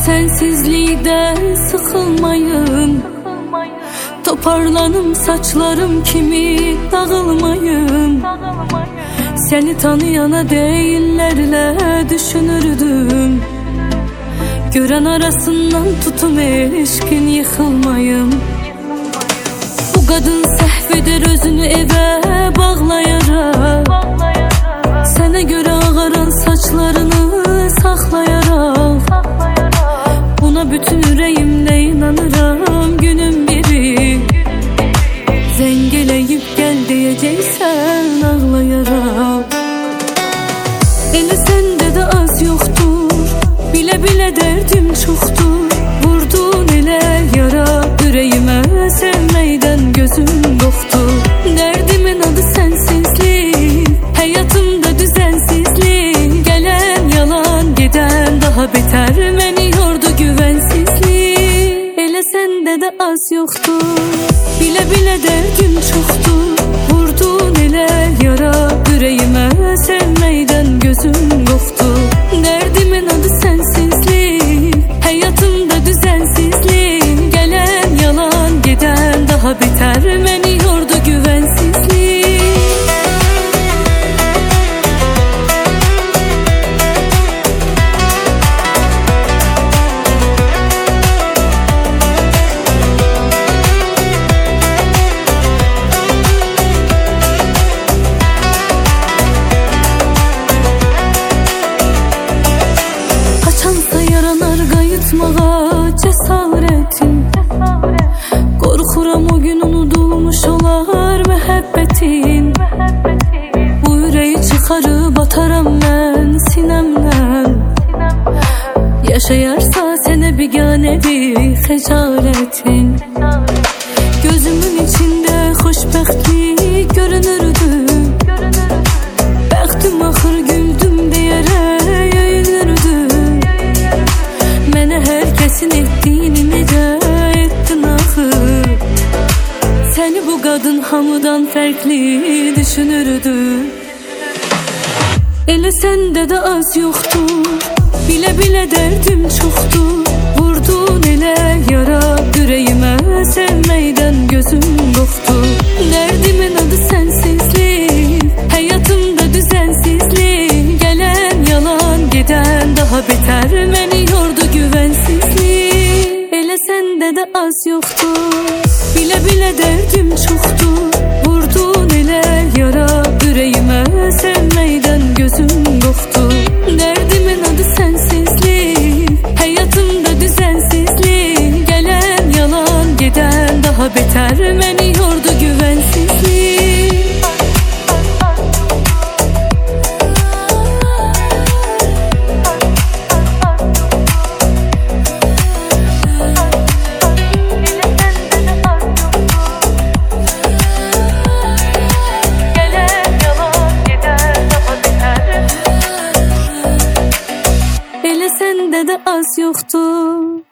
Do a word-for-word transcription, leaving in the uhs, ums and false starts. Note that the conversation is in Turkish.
sensizlikten sıkılmayın. Toparlanım saçlarım kimi dağılmayın. Seni tanıyana değillerle düşünürdüm. Gören arasından tutum ilişkin yıkılmayım. Bu kadın səhvidir özünü eve bağlayarak, sənə görə ağaran saçlarını saxlayarak. Buna bütün yüreğimle inanıram günün biri. Zengeleyip gel diyeceksen ağlayarak. Elə səndə də az yoxdur, bile bile derdim çoxdur. Vurdun elə yara yüreğime, sevmeyden gözüm doktu. Derdimin adı sensizlik, hayatımda düzensizlik. Gelen yalan giden daha beter, beni yordu güvensizlik. Elə səndə də az yoxdur, bile bile derdim çoxdur. Vurdun elə yara yüreğime, sevmeyden gözüm doktu. Derdimin adı sensizlik, hayatımda düzensizlik. Gelen yalan giden daha beter, beni yordu güvensizlik. Yayıtmağa cesaretin, korkuram o gün unudulmuş olar mühabbetin. Bu yüreği çıkarıp ataram ben sinemden. Yaşayarsa sene biganedir hecaletin. Gözümün içinde hoşbəxtlik görünürdü. Bəxtim axır güldüm diyerek yayılırdı. Mənə herkesin ettiğini necə ettin axı. Səni bu kadın hamıdan farklı düşünürdü. Elə səndə də az yoxdur, bile bile derdim çoxdur. Vurdun elə yara yüreğime, sevmeyden gözüm doktu. Derdimin adı sensizlik, hayatımda düzensizlik. Gelen yalan giden daha beter, beni yordu güvensizlik. Elə səndə də az yoxdur, bile bile derdim çoxdur. Vurdun elə yara yüreğime, sevmeyden gözüm doktu. Derdimin adı sensizlik, hayatımda düzensizlik. Gelen yalan giden daha beter, beni yordu güvensizlik. Elə səndə də az yoxdur,